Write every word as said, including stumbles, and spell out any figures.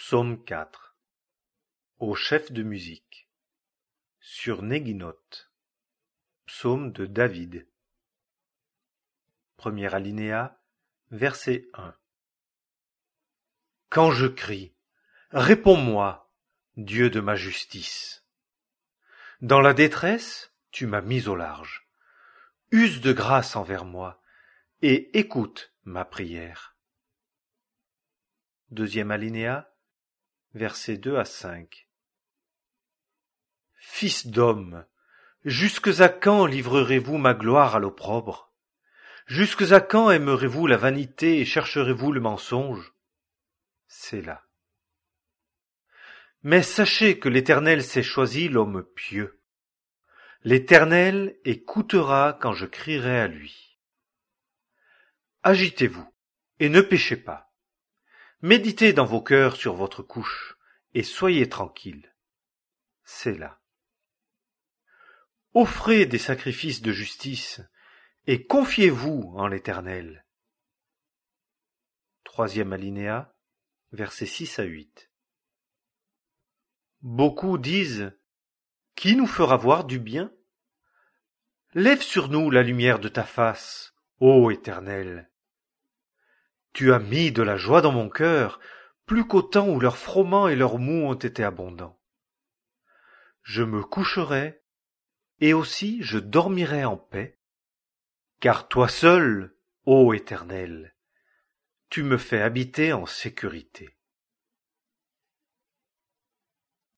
Psaume quatre. Au chef de musique. Sur Néguinoth. Psaume de David. Premier alinéa, verset un. Quand je crie, réponds-moi, Dieu de ma justice. Dans la détresse, tu m'as mis au large. Use de grâce envers moi et écoute ma prière. Deuxième alinéa, versets deux à cinq. Fils d'homme, jusques à quand livrerez-vous ma gloire à l'opprobre? Jusques à quand aimerez-vous la vanité et chercherez-vous le mensonge? Sélah. Mais sachez que l'Éternel s'est choisi l'homme pieux. L'Éternel écoutera quand je crierai à lui. Agitez-vous et ne péchez pas. Méditez dans vos cœurs sur votre couche et soyez tranquilles. Sélah. Offrez des sacrifices de justice et confiez-vous en l'Éternel. Troisième alinéa, versets six à huit. Beaucoup disent: Qui nous fera voir du bien? Lève sur nous la lumière de ta face, ô Éternel. Tu as mis de la joie dans mon cœur, plus qu'au temps où leurs froment et leurs mou ont été abondants. Je me coucherai, et aussi je dormirai en paix, car toi seul, ô Éternel, tu me fais habiter en sécurité.